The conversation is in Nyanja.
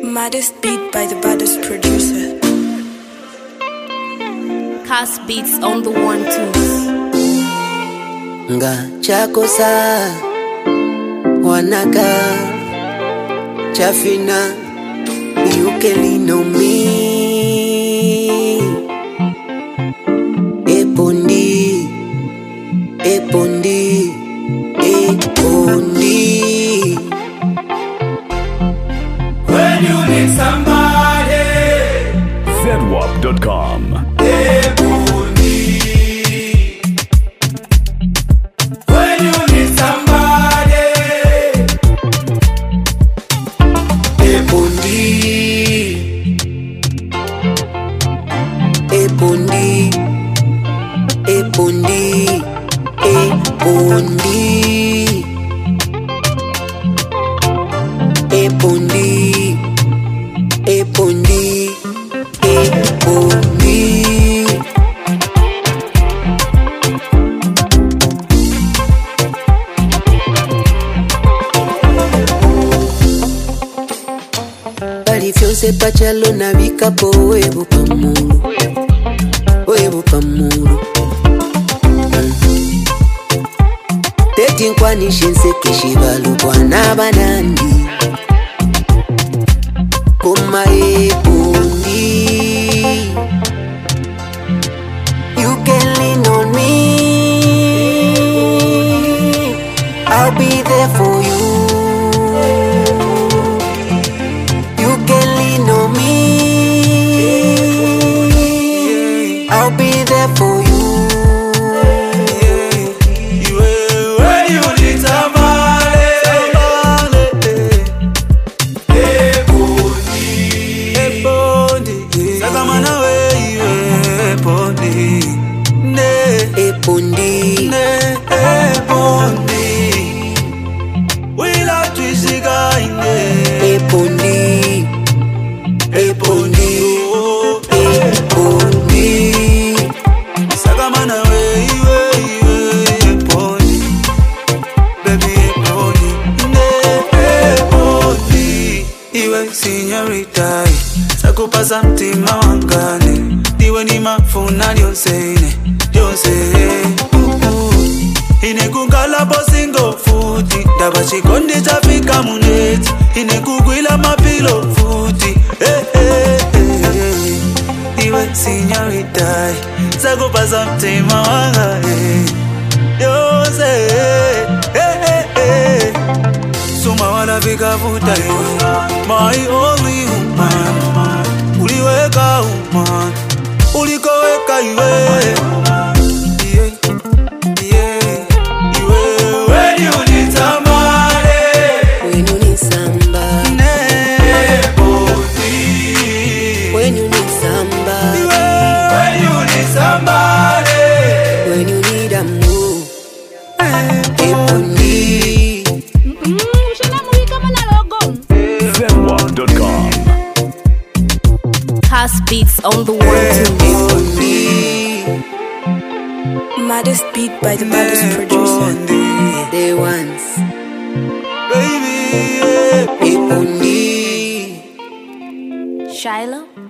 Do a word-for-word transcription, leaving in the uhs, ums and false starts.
Maddest beat by the baddest producer. Cast beats on the one twos. Nga chakosa wanaka chafina you can know me epondi epondi epondi when you need somebody zedwap dot com. epondi when you need somebody epondi epondi epondi epondi epondi epondi epondi bali fyose pachalo na bikapo webu pamuru webu pamuru teti nkwani shense kishibalu bwana banandi kuma epondi you can lean on me I'll be there for you you can lean on me I'll be there for you when you need somebody epondi epondi sakamana we epondi ne epondi ne epondi wila twisiga ine epondi epondi epondi sakamana we epondi baby epondi ne epondi iwe señorita sakupasa mtima wangane diwe ni mafuna lyonsene lyonse inekungala bosingo futi ndaba chikondi chafika muneti inekugwila mapilo futi eh, eh, eh. iwe señorita sakupasa mtima wangane lyonse eh, eh, eh. Suma wala vikavuta iwe my only woman uliweka woman ulikoweka iwe yeah, yeah. Iwe when you need somebody when you need somebody epondi when you need somebody when you need somebody when you need a move epondi zedwap dot com. Cast beats on the one twos. epondi Maddest beat by the baddest producer. the ones baby epondi Shiloh